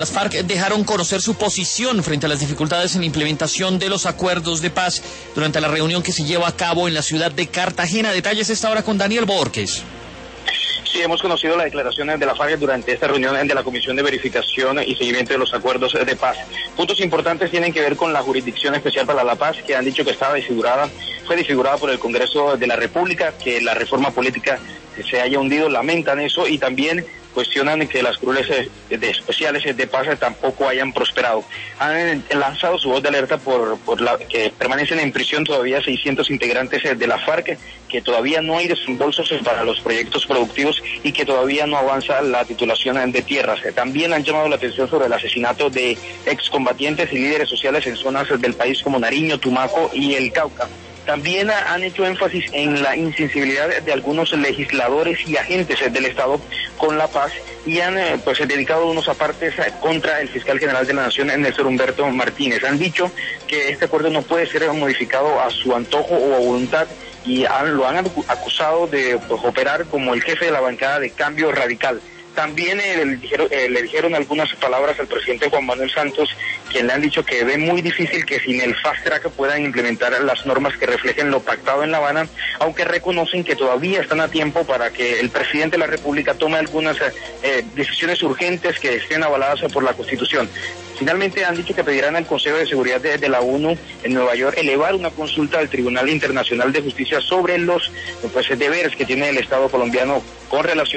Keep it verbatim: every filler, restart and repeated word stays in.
Las FARC dejaron conocer su posición frente a las dificultades en la implementación de los acuerdos de paz durante la reunión que se lleva a cabo en la ciudad de Cartagena. Detalles esta hora con Daniel Borges. Sí, hemos conocido las declaraciones de la FARC durante esta reunión de la Comisión de Verificación y Seguimiento de los Acuerdos de Paz. Puntos importantes tienen que ver con la Jurisdicción Especial para la Paz, que han dicho que estaba desfigurada, fue desfigurada por el Congreso de la República, que la reforma política se haya hundido, lamentan eso, y también cuestionan que las curules de especiales de paz tampoco hayan prosperado. Han lanzado su voz de alerta por, por la que permanecen en prisión todavía seiscientos integrantes de la FARC, que todavía no hay desembolsos para los proyectos productivos y que todavía no avanza la titulación de tierras. También han llamado la atención sobre el asesinato de excombatientes y líderes sociales en zonas del país como Nariño, Tumaco y el Cauca. También han hecho énfasis en la insensibilidad de algunos legisladores y agentes del Estado con la paz y han pues dedicado unos apartes contra el fiscal general de la Nación, Néstor Humberto Martínez. Han dicho que este acuerdo no puede ser modificado a su antojo o a voluntad y han, lo han acusado de pues, operar como el jefe de la bancada de Cambio Radical. También eh, le, dijeron, eh, le dijeron algunas palabras al presidente Juan Manuel Santos, quien le han dicho que ve muy difícil que sin el fast track puedan implementar las normas que reflejen lo pactado en La Habana, aunque reconocen que todavía están a tiempo para que el presidente de la República tome algunas eh, decisiones urgentes que estén avaladas por la Constitución. Finalmente han dicho que pedirán al Consejo de Seguridad de, de la ONU en Nueva York elevar una consulta al Tribunal Internacional de Justicia sobre los pues, deberes que tiene el Estado colombiano con relación